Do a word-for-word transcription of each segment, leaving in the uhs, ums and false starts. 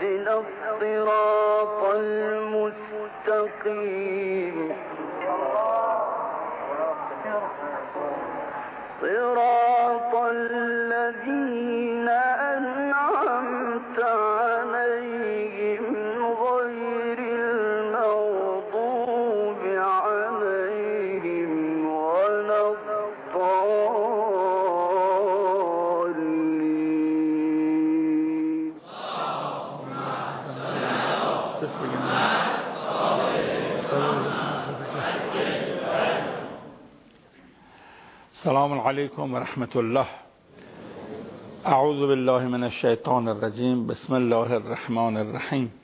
اهدنا الصراط المستقيم صراط الذين أنعمت عليهم غير المغضوب عليهم ولا الضالين. السلام علیکم و رحمت الله. اعوذ بالله من الشیطان الرجیم. بسم الله الرحمن الرحیم.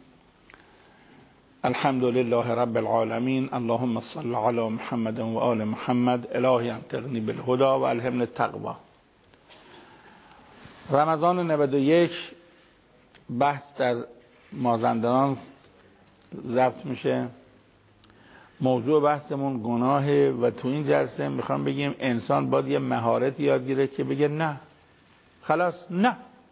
الحمد لله رب العالمین. اللهم صل علی محمد و آل محمد. الهی انطقنی بالهدى و الهمنی التقوی. رمضان نود و یک بحث در مازندران ضبط میشه. موضوع بحثمون گناهه و تو این جلسه میخوام بگیم انسان باید یه مهارت یاد گیره که بگه نه، خلاص نه.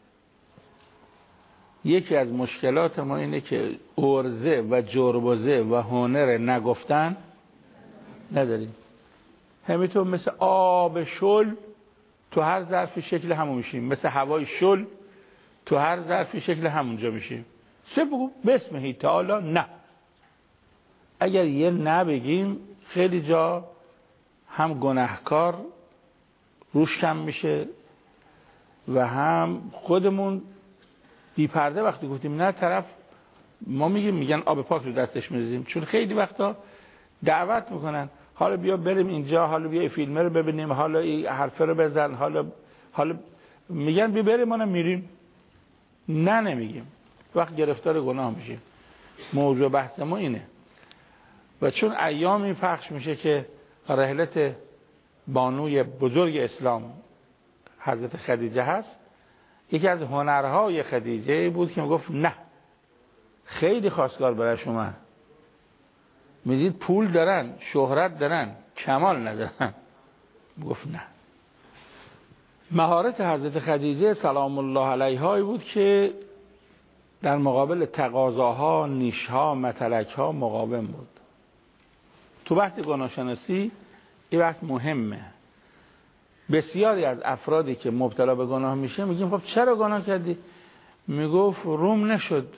یکی از مشکلات ما اینه که ارزه و جربزه و هنر نگفتن نداریم. همینطور مثل آب شل تو هر ظرفی شکل همون میشیم، مثل هوای شل تو هر ظرفی شکل همونجا میشیم. سه بگو بسمه تعالی نه. اگر یه نه بگیم خیلی جا هم گناهکار روش کم میشه و هم خودمون بی پرده وقتی گفتیم نه طرف ما میگیم میگن آب پاک رو دستش میریزیم. چون خیلی وقتا دعوت میکنن حالا بیا بریم اینجا، حالا بیا این فیلمه رو ببینیم، حالا این حرفه رو بزن، حالا حالا میگن بیا بریم، ما میریم. نه نمیگیم، وقت گرفتار گناه میشیم. موضوع بحث ما اینه. و چون ایامی پخش میشه که رحلت بانوی بزرگ اسلام حضرت خدیجه هست، یکی از هنرهای خدیجه بود که میگفت نه. خیلی خواستگار برش اومد، میدید پول دارن، شهرت دارن، کمال ندارن، میگفت نه. مهارت حضرت خدیجه سلام الله علیها بود که در مقابل تقاضاها، نیشها، متلکها مقاوم بود. تو بحث گناهشناسی این بحث مهمه. بسیاری از افرادی که مبتلا به گناه میشه میگیم خب چرا گناه کردی؟ میگفت روم نشد،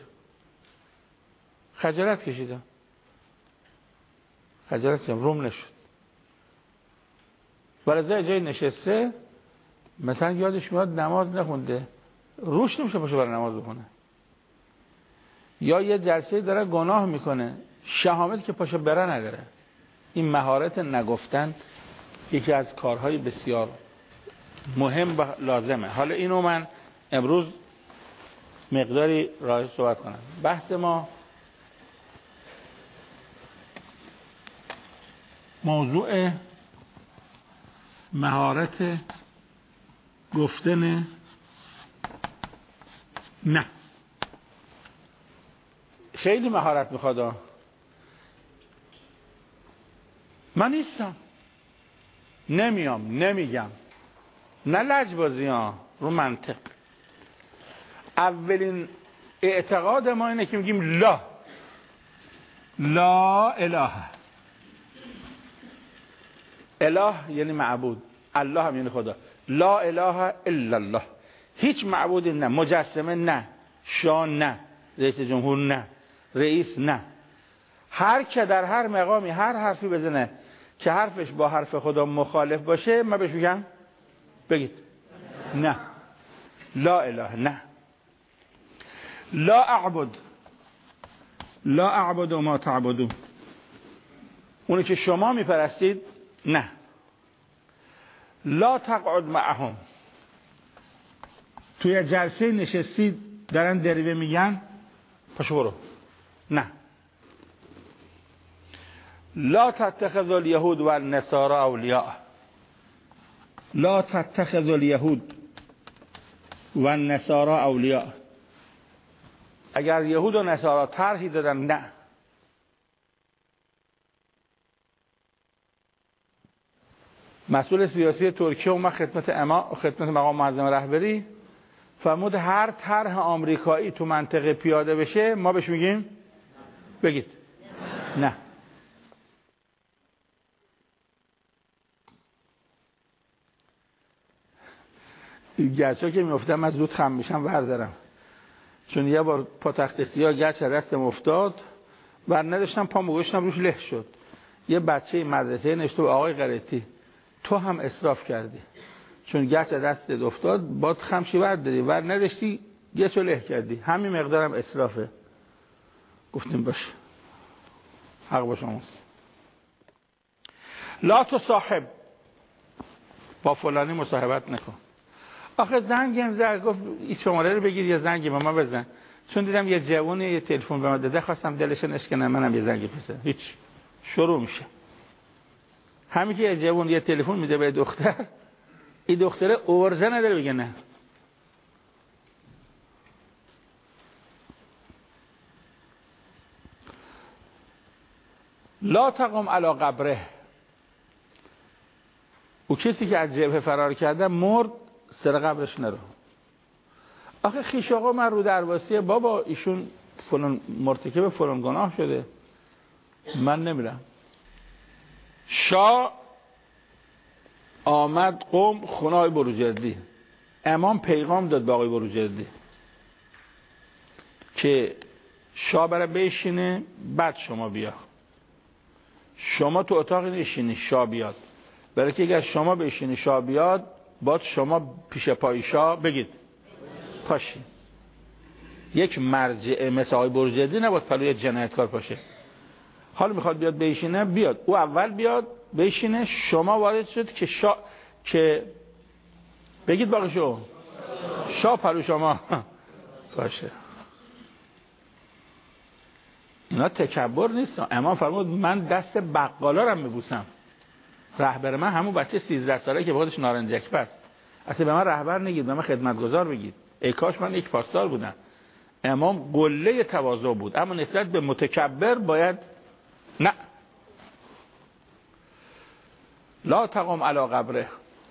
خجالت کشیدم. خجالت کشیدم، روم نشد. ولذا جای نشسته مثلا یادش میاد نماز نخونده، روش نمیشه باشه برای نماز بخونه. یا یه جلسه داره گناه میکنه، شهامت که پاشه بره نداره. این مهارت نگفتن یکی از کارهای بسیار مهم و لازمه. حالا اینو من امروز مقداری راجعش صحبت کنم. بحث ما موضوع مهارت گفتن نه. خیلی مهارت میخواد. من نیستم، نمیام، نمیگم، نه لجبازی ها، رو منطق. اولین اعتقاد ما اینه که میگیم لا لا اله. اله یعنی معبود، الله هم یعنی خدا. لا اله الا الله. هیچ معبودی نه، مجسمه نه، شاه نه، رئیس جمهور نه، رئیس نه. هر که در هر مقامی هر حرفی بزنه که حرفش با حرف خدا مخالف باشه من بهش میگم بگید نه. لا اله نه. لا اعبد لا اعبد ما تعبدون. اونی که شما میپرستید نه. لا تقعد معهم. توی جلسه نشستید دارن دریوه میگن پاشو برو، نه. لا تتخذ اليهود والنصارى اولیاء. لا تتخذ اليهود والنصارى اولیاء. اگر یهود و نصارا طرحی دادن نه. مسئول سیاسی ترکیه اومد خدمت اما خدمت مقام معظم رهبری فرمود هر طرح آمریکایی تو منطقه پیاده بشه ما بهش میگیم بگید نه. گچا که میافتم من زود خم میشم وردارم، چون یه بار پا تخت سیاه گچ دستم افتاد و نداشتم پامو گذاشتم روش له شد. یه بچه مدرسه نشته به آقای قرتی تو هم اسراف کردی، چون گچ دستت افتاد باد خمشی ورداری ور نداشتی گچو له کردی، همین مقدارم اسرافه. گفتیم باشه حق با شماست. لا تو صاحب، با فلانی مصاحبت نکن. آخه زنگم زد گفت این شماره رو بگیر یه زنگی به ما بزن، چون دیدم یه جوونه یه تلفن به ما داده خواستم دلش نشکنه منم یه زنگی بزنم. هیچ شروع میشه. همین که یه جوون یه تلفن میده به دختر، این دختره ارزه نداره بگه نه. لا تقم علی قبره، او کسی که از جبهه فرار کرده مرد سر قبرش نرو. آخه خیش آقا من رو درواسی بابا ایشون فلان مرتکب فلان گناه شده من نمیرم. شاه آمد قوم خونه های بروجردی، امام پیغام داد به آقای بروجردی که شاه بره بشینه بعد شما بیا، شما تو اتاق نشینی شاه بیاد، برای که اگر شما بشینی شاه بیاد باید شما پیش پای شاه بگید پاشی. یک مرجع مثل آقای بروجردی نباید پلوی جنایتکار پاشه. حالا میخواد بیاد بشینه بیاد، او اول بیاد بشینه، شما وارد شد که شا... که بگید باقی شو شاه پلو شما باشه. اینا تکبر نیست. امام فرمود من دست بقالا رو میبوسم. رهبر من همون بچه سیزده ساله که خودش نارنجک بست، اصلا به من رهبر نگید، به من خدمتگزار بگید. ای کاش من یک پاسدار بودم. امام قله تواضع بود، اما نسبت به متکبر باید نه. لا تقم علی قبره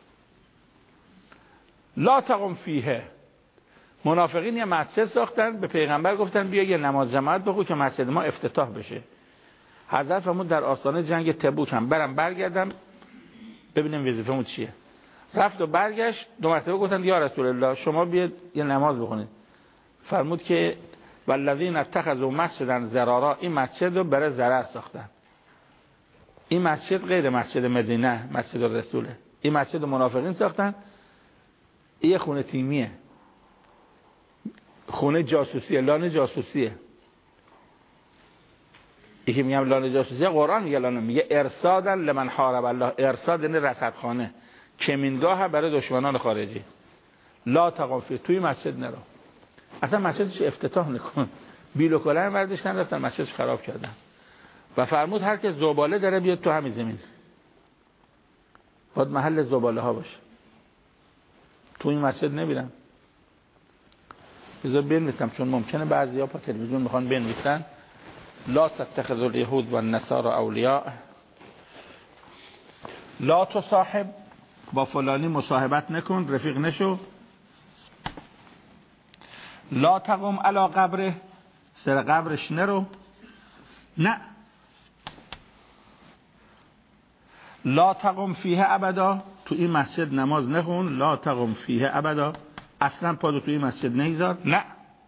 لا تقم فیه. منافقین یه مسجد ساختن، به پیغمبر گفتن بیا یه نماز جماعت بخون که مسجد ما افتتاح بشه. حضرت فرمود در آستانه جنگ تبوک هم برم برگردم ببینیم وظیفه‌مون چیه. رفت و برگشت، دو مرتبه گفتن یا رسول الله شما بیاد یه نماز بخونید. فرمود که والذین اتخذوا مسجدا ضرارا، این مسجد رو برای ضرر ساختن. این مسجد غیر مسجد مدینه، مسجد رسوله. این مسجد منافقین ساختن. این خونه تیمیه، خونه جاسوسیه، لانه جاسوسیه. یکی میگم لانه جاسوسیه، قرآن میگه لانه، میگه ارصادن لمن حارب الله. ارصاد یعنی رصدخانه، کمینگاه برای دشمنان خارجی. لا تقم فیه، توی مسجد نرو. اصلا مسجدش افتتاح نکن. بیل و کلاه برداشتن رفتن مسجدش خراب کردن. و فرمود هر که زباله داره بیاد تو همین زمین، باید محل زباله ها باشه. تو این مسجد نمیرن. بذار بنویسم چون ممکنه بعضیا پا تلویزیون میخوان بنویسن. لا تتخذوا اليهود والنصارى اولیاء. لا تصاحب، با فلانی مصاحبت نکن، رفیق نشو. لا تقم علی قبره، سر قبرش نرو. نه. لا تقم فیه ابدا، تو این مسجد نماز نخون. لا تقم فیه ابدا، اصلا پادو تو این مسجد نیذار. نه.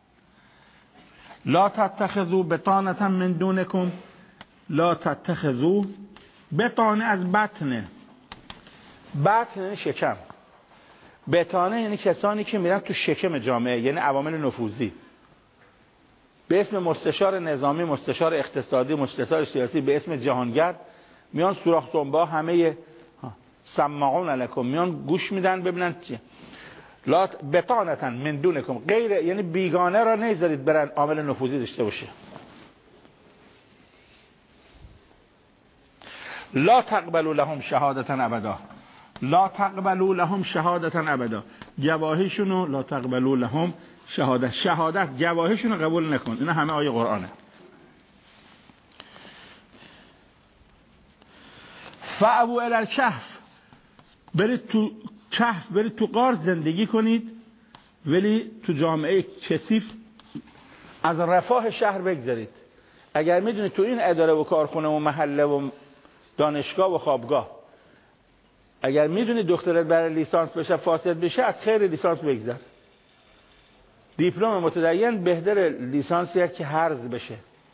لا تتخذوا بطانه من دونکم، لا تتخذوا بطانه از بطنه، بطن شکم. بطانه یعنی کسانی که میرن تو شکم جامعه، یعنی عوامل نفوذی، به اسم مستشار نظامی، مستشار اقتصادی، مستشار سیاسی، به اسم جهانگرد، میان سوراخ تنبا همه سماعون علیکم، میان گوش میدن ببینن چیه. لا بطانه من دونکم، غیر یعنی بیگانه را نذارید برن عامل نفوذی داشته باشه. لا تقبلوا لهم شهادتا ابدا، لا تقبلوا لهم شهادتا ابدا، گواهیشونو لا تقبلوا لهم شهادت، شهادت گواهیشونو قبول نکن. اینا همه آیه قرآنه. فابو الالکهف، برید تو کهف، برید تو غار زندگی کنید. ولی تو جامعه کثیف از رفاه شهر بگذارید. اگر میدونید تو این اداره و کارخونه و محله و دانشگاه و خوابگاه اگر میدونید دخترت برای لیسانس بشه فاسد بشه، از خیر لیسانس بگذر. دیپلم متدین بهتر لیسانسیه که هرز بشه.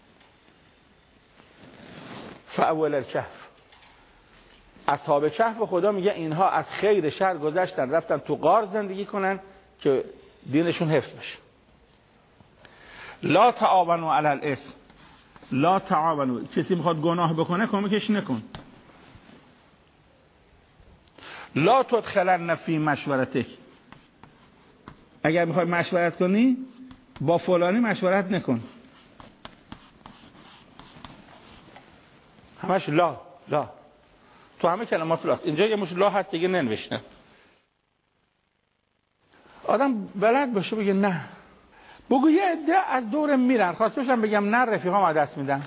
فاول الکهف، اصحاب کهف خدا میگه اینها از خیر شهر گذشتن رفتن تو غار زندگی کنن که دینشون حفظ بشه. لا تعاونوا علی الاثم، لا تعاونوا، کسی میخواد گناه بکنه کمکش نکن. لا تدخلن فی مشورتک، اگر میخوای مشورت کنی با فلانی مشورت نکن. همش لا لا، تو همه کلمات لاست. اینجا یه مش لا هست دیگه ننوشته. آدم بلد باشه بگه نه. بگو یه عده از دورم میرن، خواستشم بگم نه رفیقام دست میدن،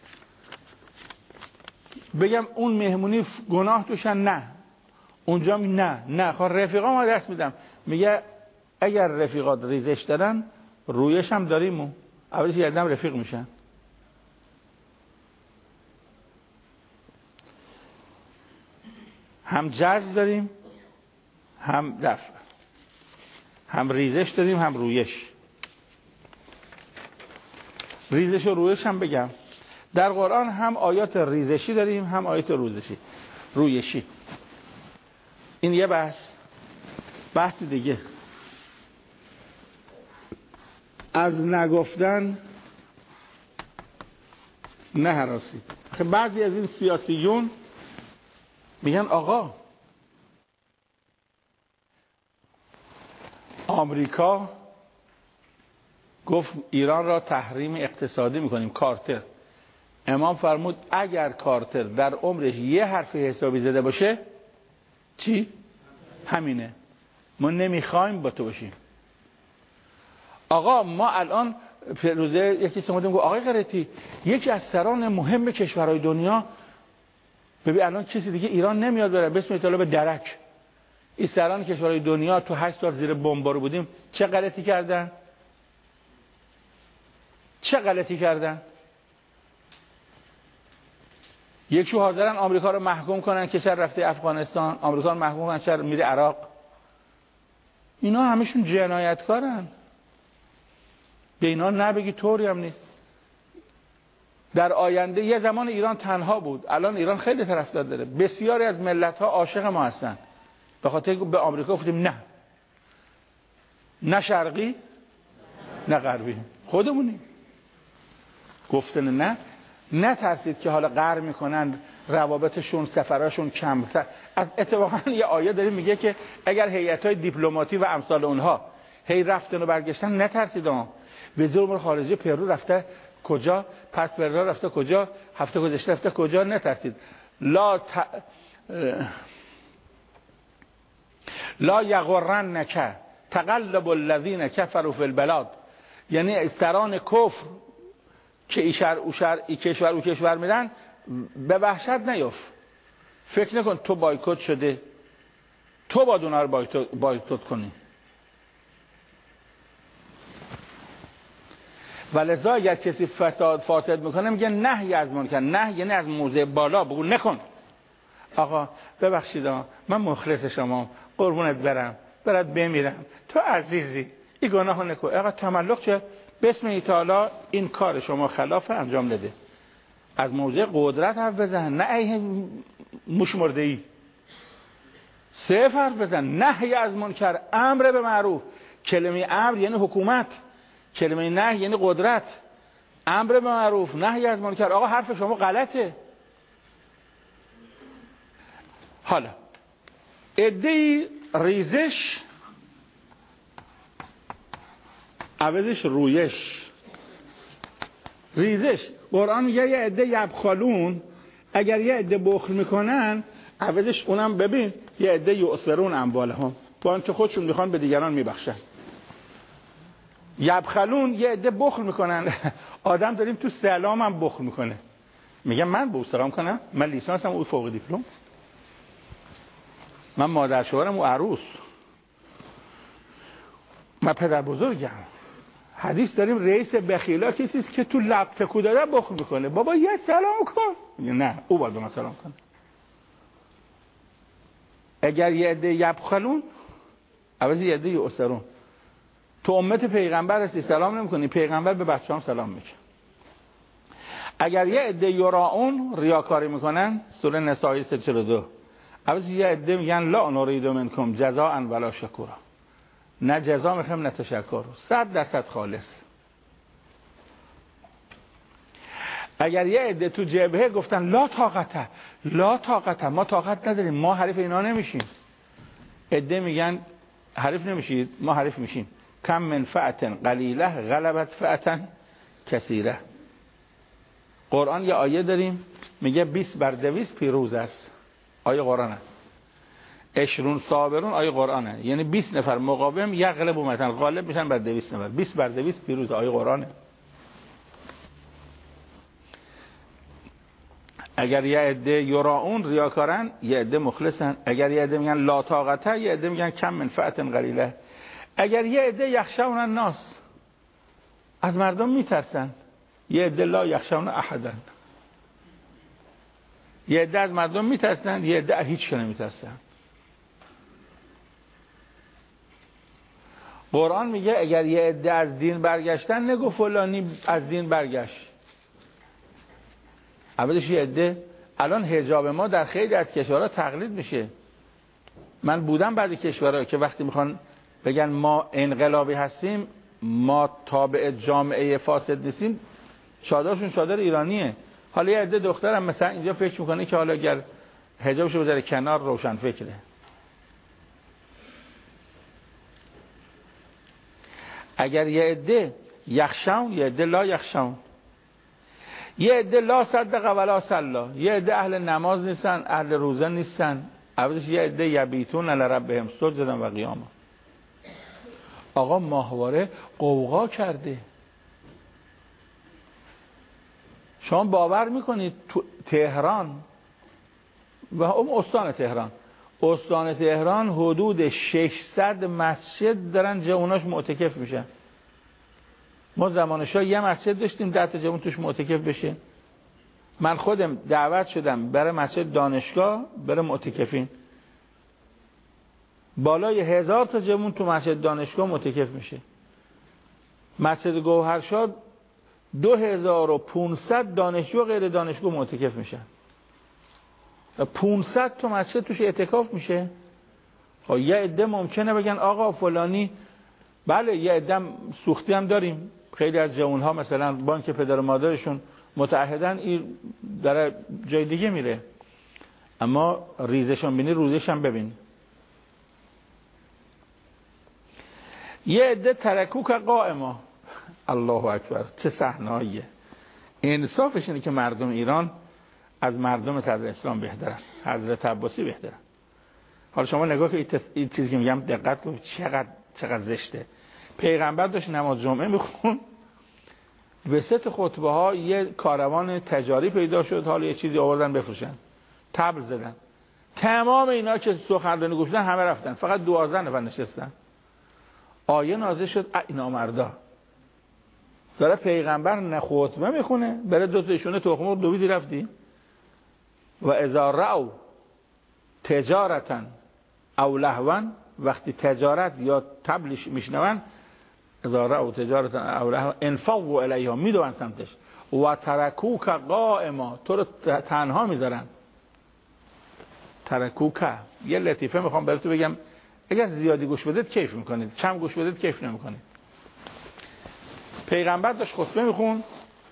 بگم اون مهمونی گناه توشن، نه اونجا نه نه خواست رفیقام دست میدم. میگه اگر رفیقات ریزش دارن رویش هم داریم، و اولش یه عدم رفیق میشن. هم جذب داریم هم دفع، هم ریزش داریم هم رویش. ریزش و رویش هم بگم در قرآن هم آیات ریزشی داریم هم آیات روزشی رویشی. این یه بحث. بحث دیگه از نگفتن نه هراسی. بعضی از این سیاسیون میگن آقا آمریکا گفت ایران را تحریم اقتصادی میکنیم. کارتر امام فرمود اگر کارتر در عمرش یه حرف حسابی زده باشه چی؟ همینه، ما نمیخوایم با تو باشیم. آقا ما الان روزه یکی سمودیم گفت آقای قرتی یکی از سران مهم کشورهای دنیا، ببین الان کسی دیگه ایران نمیاد بره، بسم الله به درک. این سران کشورهای دنیا تو هشت سال زیر بمبارو بودیم چه غلطی کردن؟ چه غلطی کردن؟ یکشو حاضرن آمریکا رو محکوم کنن که چرا رفته افغانستان، آمریکا رو محکوم کنن چرا میره عراق. اینا همشون جنایتکارن. به اینا نبگی طوری هم نیست. در آینده یه زمان ایران تنها بود، الان ایران خیلی طرفدار داره. بسیاری از ملت‌ها عاشق ما هستن. به خاطر به آمریکا گفتیم نه. نه شرقی نه غربی، خودمونیم. گفتن نه. نه ترسید که حالا غر میکنن روابطشون سفراشون کم. از اتفاقا یه آیه داره میگه که اگر هیئت‌های دیپلماتی و امثال اونها هی رفتن و برگشتن نترسید. ها وزیر امور خارجه پرو رفته کجا، پس فردا رفته کجا، هفته گذشته رفته کجا، نترسید. لا ت... لا یغرنک تقلب الذین کفروا فی البلاد، یعنی سران کفر که ای شهر او شهر ای کشور او کشور میرن به وحشت نیفت. فکر نکن تو بایکوت شده، تو باید اونها رو بایکوت کنی. ولذا اگر کسی فساد فاسد میکنه میگه نهی از منکر. نه یعنی از موضع بالا بگو نکن. آقا ببخشید من مخلص شما، قربونت برم، برات بمیرم، تو عزیزی، این گناهو نکن. آقا تملق چه؟ بسم الله تعالی این کار شما خلاف انجام نده. از موضع قدرت حرف بزن، نه ای موش مرده ای. صفر حرف بزن. نهی از منکر، امر به معروف. کلمه امر یعنی حکومت، کلمه نهی یعنی قدرت. امر به معروف، نهی از منکر. آقا حرف شما غلطه. حالا عده‌ای ریزش عوضش رویش. ریزش قرآن میگه یه عده یبخلون، اگر یه عده بخل میکنن عوضش اونم ببین یه عده یؤثرون اموالهم، با اینکه خودشون میخوان به دیگران میبخشن. یبخلون یه عده بخل میکنن. آدم داریم تو سلام هم بخل میکنه، میگم من به او سلام کنم، من لیسانسم او فوق دیپلم، من مادر شوهرم او عروس. من پدر بزرگم، حدیث داریم رئیس بخیلا کسی است که تو لب تکو داده بخل میکنه. بابا یه سلام کن. نه، او باید به من سلام کنه. اگر یه عده یبخلون عوض یه عده یؤثرون. تو امت پیغمبر هستی سلام نمیکنی، پیغمبر به بچه‌هام سلام میکنه. اگر یه عده یراون ریاکاری میکنن، سوره نساء صد و چهل و دو، عوض یه عده میگن لا نرید منکم جزاء ولا شکورا، نه جزا میخوایم نه تشکر. صد درصد خالص. اگر یه عده تو جبهه گفتن لا طاقت، لا طاقت، ما طاقت نداریم، ما حریف اینا نمیشیم، عده میگن حریف نمیشید، ما حریف میشیم. کم من فئة قلیله غلبت فئة کثیره. قرآن یه آیه داریم میگه بیست بر دویست پیروز است. آیه قرآنه. عشرون صابرون آیه قرآنه. یعنی بیست نفر مقاوم یغلب مثلا غالب میشن بر دویست نفر. بیست بر دویست پیروز. آیه قرآنه. اگر یه عده یراون ریاکارن، یه عده مخلصن. اگر یه عده میگن لا طاقته، یه عده میگن کم من فئة قلیله. اگر یه عده یخشون الناس، از مردم میترسن، یه عده لا یخشون احدا. یه عده از مردم میترسن، یه عده هیچ کنه میترسن. قرآن میگه اگر یه عده از دین برگشتن، نگو فلانی از دین برگشت. اولش یه عده. الان حجاب ما در خیلی از کشورها تقلید میشه. من بودم بعضی کشورها که وقتی میخوان بگن ما انقلابی هستیم، ما تابع جامعه فاسد نیستیم، چادرشون چادر ایرانیه. حالا یه عده دخترم مثلا اینجا فکر میکنه که حالا اگر حجابشو بذاره کنار روشن فکره. اگر یه عده یخشون، یه عده لا یخشون. یه عده لا صدق ولا صلا، یه عده اهل نماز نیستن، اهل روزه نیستن، عوضش یه عده یبیتون لربهم سجدا و قیاما. آقا ماهواره قوقا کرده. شما باور میکنید تو تهران و اون استان تهران، استان تهران حدود ششصد مسجد دارن جواناش معتکف میشن. ما زمان شاه یه مسجد داشتیم ده تا جوان توش معتکف بشه. من خودم دعوت شدم برای مسجد دانشگاه برای معتکفین. بالای هزار تا جوان تو مسجد دانشگاه معتکف میشه. مسجد گوهرشاد دو هزار و پونصد دانشجو غیر دانشجو معتکف میشن. پونصد تا مسجد توش اعتکاف میشه. خب یه عده ممکنه بگن آقا فلانی، بله یه عده سوختی هم داریم. خیلی از جوانها مثلا بانک پدر و مادرشون متعهدن، این در جای دیگه میره، اما ریزشون بینی روزش هم ببین. یه عده ترکوک قائما. الله اکبر، چه صحنه‌ایه. انصافش اینه که مردم ایران از مردم صدر اسلام بهترن، حضرت عباسی بهترن. حالا شما نگاه که این چیزی که میگم دقت کنید چقدر چقدر زشته. پیغمبر داشت نماز جمعه میخون، وسط خطبه ها یه کاروان تجاری پیدا شد، حالا یه چیزی آوردن بفروشن، طبل زدن. تمام اینا که سخنرانی گفتن همه رفتن، فقط دوازده نفر نشستن. آیه نازل شد اینا مردا. داره پیغمبر نه خطبه میخونه، بره دو تا ایشونه تخم مرغ دویدی رفتی. و اذا رأوا تجارتا او لهوا، وقتی تجارت یا طبل میشنون، اذا رأوا تجارتا او لهوا انفضوا الیها، میدون سمتش. و ترکوک قائما، تو رو تنها میذارن. ترکوک. یه لطیفه میخوام براتون بگم، اگر زیادی گوش بدید کیف میکنید، کم گوش بدید کیف نمیکنید. پیغمبر داشت خطبه میخون،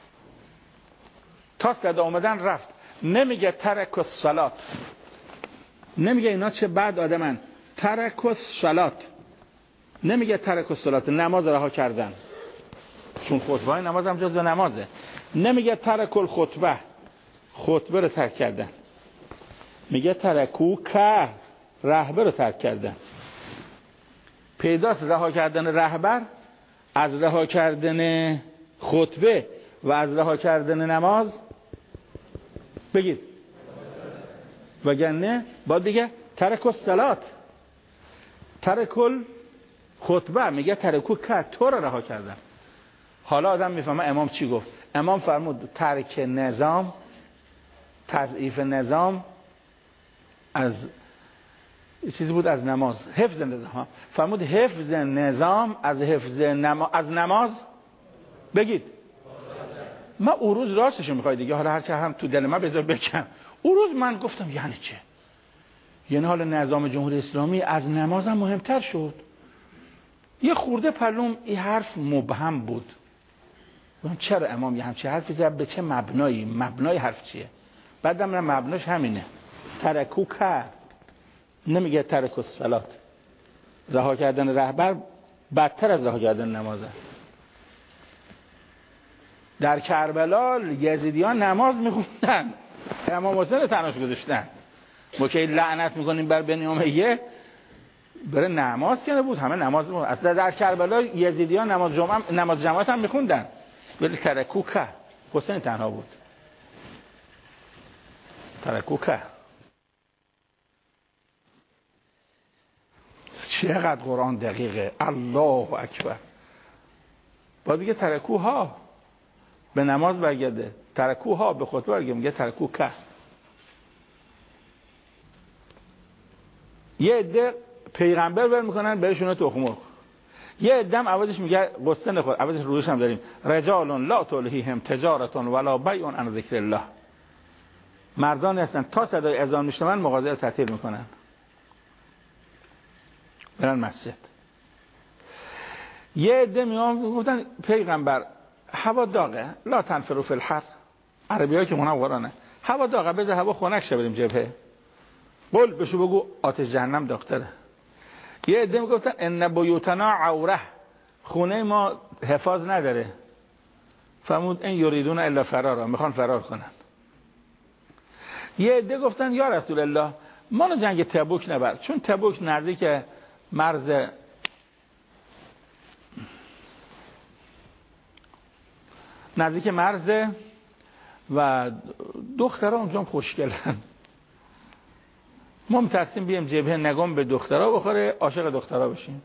تا صدا اومدن رفت. نمیگه ترک الصلات، نمیگه اینا چه بد آدمن. ترک الصلات، نمیگه ترک الصلات، نماز رها کردن، چون خطبه های نماز هم جزو نمازه. نمیگه ترک الخطبه، خطبه رو ترک کردن. میگه ترکوک، رهبر رو ترک کردن. پیداست رها کردن رهبر از رها کردن خطبه و از رها کردن نماز بگید، وگرنه باید دیگه ترک الصلات، ترک خطبه میگه ترکو که تو رو رها کردن. حالا آدم میفهمه امام چی گفت. امام فرمود ترک نظام، تضعیف نظام از چیزی بود از نماز، حفظ نظام. فرمود حفظ نظام از حفظ نماز، از نماز بگید. ما اون روز راستشو میخوای دیگه، حالا هرچه هم تو دل من بذار بکن. اون روز من گفتم یعنی چه؟ یعنی حالا نظام جمهوری اسلامی از نماز هم مهمتر شد. یه خورده پلوم این حرف مبهم بود. چرا امام یه همچه حرفی زد؟ به چه مبنایی؟ مبنای حرف چیه؟ بعدم نه مبناش همینه. ترکو که نمیگه ترک الصلات. رها کردن رهبر بدتر از رها کردن نمازه. در کربلا یزیدیان نماز میخوندن، امام حسین تناش گذاشتن. ما که لعنت میکنیم بر بنی امیه، بره نماز که نبود، همه نماز بود. اصلا در کربلا یزیدیان نماز جمعه نماز جماعت هم میخوندن، ولی ترکو که حسین تنها بود. ترکو که چقدر قرآن دقیقه. الله اکبر. باید بگه ترکوها به نماز برگرده، ترکوها به خطبه برگرده، میگه ترکو که. یه عده پیغمبر بر میکنن بهشون تخمق، یه عده هم عوضش میگه قصه نخور، عوضش روش هم داریم رجال لا تلهیهم تجارت ولا بیع عن ذکر الله. مردان هستن تا صدای اذان میشنون مغازه رو تعطیل میکنن، برن مسجد. یه عده میان گفتن پیغمبر هوا داغه لا تنفروا فی الحر. عربیایی که منم قرآنه، هوا داغه بذار هوا خنک شه بریم جبهه. قول بشو بگو آتش جهنم داغ‌تره. یه عده میگفتن ان بیوتنا عوره، خونه ما حفاظ نداره. فرمود این یریدون الا فرارا، میخوان فرار کنن. یه عده گفتن یا رسول الله ما رو جنگ تبوک نبر، چون تبوک نزدیک مرز نزدیک مرز و دخترها اونجا خوشگلن، ما مترسیم بیام جبهه نگم به دخترها بخوره عاشق دخترها بشیم.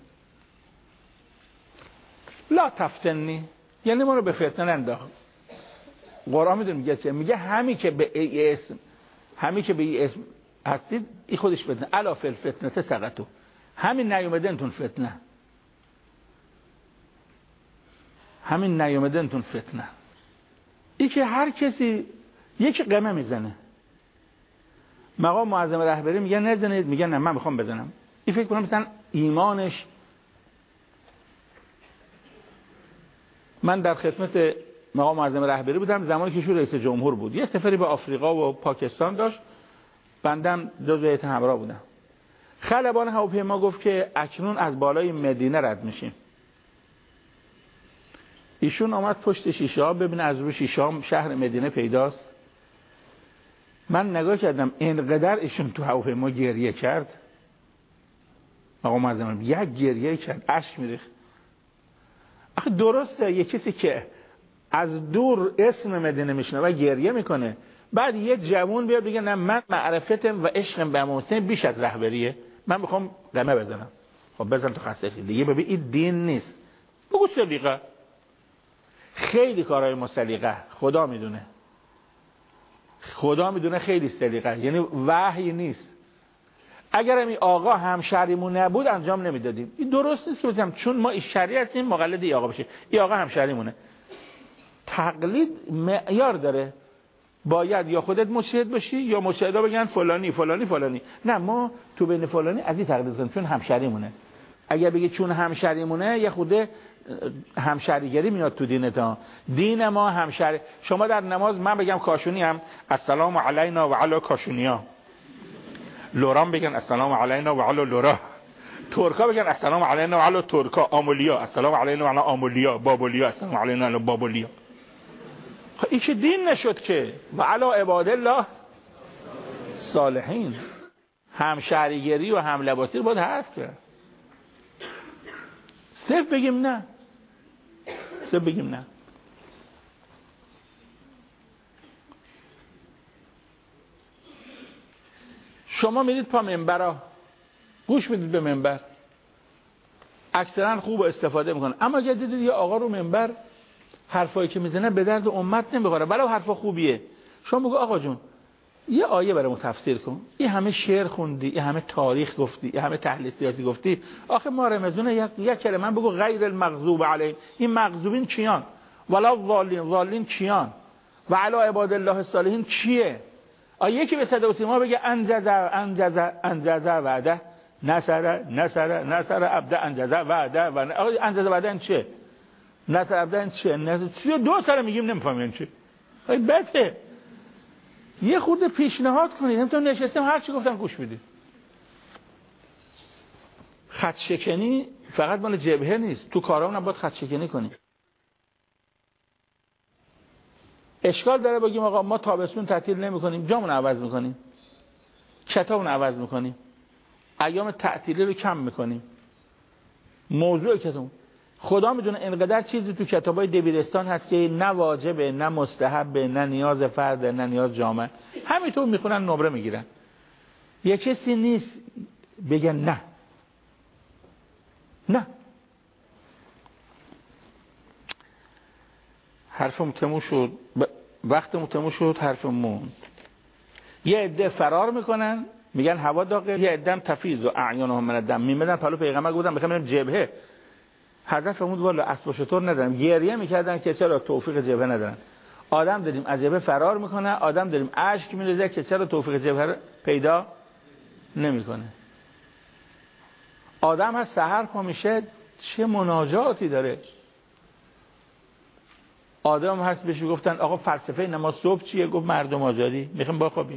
لا تفتنی، یعنی ما رو به فتنه ننداخت. قرآن میدونه میگه چه؟ میگه همین که به ای اسم همین که به ای اسم هستید این خودش فتنه. الا فی الفتنه سقطوا، همین نیومدنتون فتنه، همین نیومدنتون فتنه. این که هر کسی یکی قمه میزنه. مقام معظم رهبری میگه نزنید، میگه نه من میخوام بزنم. این فکر کنم مثلا ایمانش. من در خدمت مقام معظم رهبری بودم زمانی که ایشون رئیس جمهور بود. یه سفری به آفریقا و پاکستان داشت، بندم جزو هیئت همراه بودم. خلبان هواپیما گفت که اکنون از بالای مدینه رد میشیم. ایشون آمد پشت شیشه ها ببینه از روی شیشه ها شهر مدینه پیداست. من نگاه کردم اینقدر ایشون تو هواپیما گریه کرد. مقام معظم یک گریه کرد، اشک میریخت. آخه درسته یه کسی که از دور اسم مدینه میشنه و گریه میکنه، بعد یه جوون بیاد بگه نه من معرفتم و عشقم به امام حسین بیش از رهبریه، من میخوام قمه بزنم. خب بزن تو خسته شدی دیگه. ببین این دین نیست. بگو سلیقه. خیلی کارهای مسلیقه خدا میدونه، خدا میدونه خیلی سلیقه، یعنی وحی نیست. اگر این آقا همشهریمون نبود انجام نمیدادیم. این درست نیست که بگم چون ما این شریعت هستیم مقلد این آقا بشه. این آقا همشهریمونه. تقلید معیار داره. باید یا خودت مجتهد باشی یا مجتهدا بگن فلانی فلانی فلانی. نه ما تو بین فلانی از این تقلید کنیم چون همشهریمونه. اگر بگی چون همشهریمونه یه خوده همشهریگری میاد تو دینتا. دین ما همشهری. شما در نماز من بگم کاشونی هم السلام علینا و علی کاشونیا، لوران بگن السلام علینا و علی لورا، ترکا بگن السلام علینا و علی ترکا، آمولیا السلام علینا و علی آمولیا، بابولیا السلام علینا و علی بابولیا. خب این که دین نشد که. و علی عباد الله صالحین. همشهریگری و هملباسی رو باید حذف کرد. صرف بگیم نه، صرف بگیم نه. شما میرید پا منبرها، گوش میدید به منبر، اکثرا خوب استفاده میکنن. اما اگه دیدید یه آقا رو منبر حرفایی که میزنه به درد امت نمیخوره، ولو حرفا خوبیه، شما بگو آقا جون یه آیه برامون تفسیر کن، این همه شعر خوندی، این همه تاریخ گفتی، این همه تحلیل سیاسی گفتی، آخه ما رمزون یک یک کلمه بگو غیر المغضوب علیهم. این مغضوبین کیان؟ ولا الضالین، ضالین کیان؟ و علی عباد الله الصالحین کیه؟ آیه یکی به صدا و سیما بگه انجز انجز انجز وعده نصر نصر نصر عبد انجز وعده و آقا انجز وعده این چیه؟ نصر عبد این چیه؟ نصر سی و دو سال میگیم نمیفهمیم چی. آی بده یه خورده پیشنهاد کنید، نمیتونم نشستم هر چی گفتم گوش بدید. خط شکنی فقط مال جبهه نیست، تو کارامون هم باید خط شکنی کنیم. اشکال داره بگیم آقا ما تابستون تعطیل نمی‌کنیم، جامون عوض می‌کنیم، کتابون عوض می‌کنیم، ایام تعطیلی رو کم می‌کنیم. موضوع کتاب خدا میدونه اینقدر چیزی تو کتابای دبیرستان هست که نه واجبه، نه مستحبه، نه نیاز فرده، نه نیاز جامعه، همینطور میخونن نمره میگیرن. یه کسی نیست بگن نه نه. حرفم تموم شد، وقتم تموم شد، حرفم موند. یه عده فرار میکنن میگن هوا داغه، یه عده تفیض و اعیانهم من الدم میمدن پلو پیغمبر گفتن میخوام بریم جبهه. حضرت فرمود والا اسب و شتر ندارم، گریه میکردن که چرا توفیق جبهه ندارن. آدم داریم از جبهه فرار میکنه، آدم داریم اشک میریزه که چرا توفیق جبهه پیدا نمیکنه. آدم از سحر پا میشه چه مناجاتی داره. آدم هست بهش گفتن آقا فلسفه نماز صبح چیه؟ گفت مردم آزادی، میخوام بخوابیم.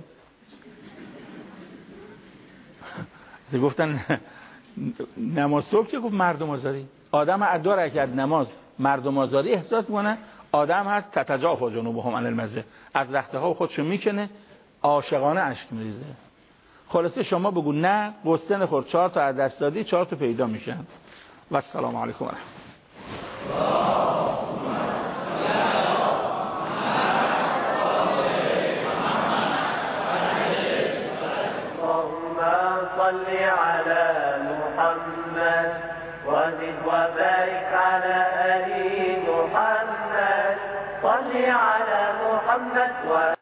گفتن نماز صبح چیه؟ گفت مردم آزادی. آدم از دو رکعت نماز مردم آزادی احساس میکنه. آدم هست تتجافا جنوبهم عن المضاجع، از رخته ها خودشو میکنه، عاشقانه اشک میریزه. خلاصه شما بگو نه، قصه نخور، چهار تا از دست دادی، چهار تا پیدا میشن. و السلام علیکم و رحمت الله. صل على محمد وزد وبارك على آل محمد. صل على محمد و